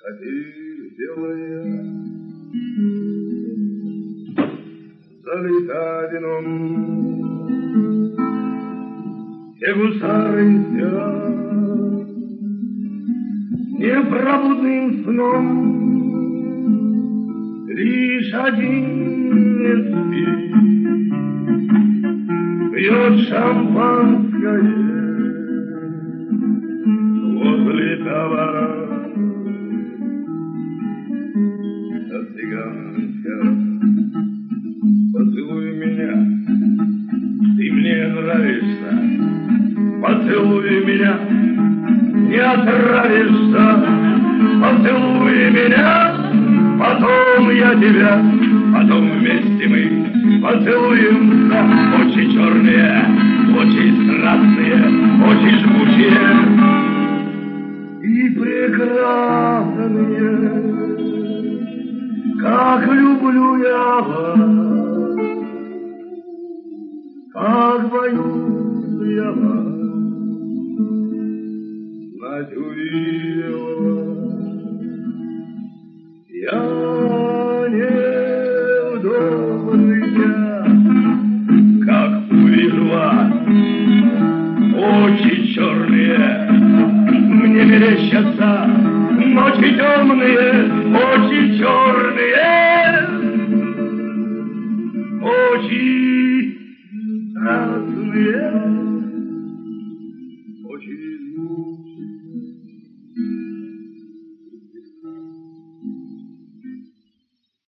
Катиль белая, залита вином, все гусары спят непробудным сном, лишь один не спит, пьет шампанское возле товара. Цыганка, поцелуй меня, ты мне нравишься, поцелуй меня, не отравишься, поцелуй меня, потом я тебя, потом вместе мы поцелуемся, очи черные, очи страстные, очи жгучие и прекрасные. Как люблю я вас, как боюсь я вас, знать увидел вас. Я не в добрый час, как увижу вас, очи черные мне мерещатся, ночи темные, очи черные, очи красные.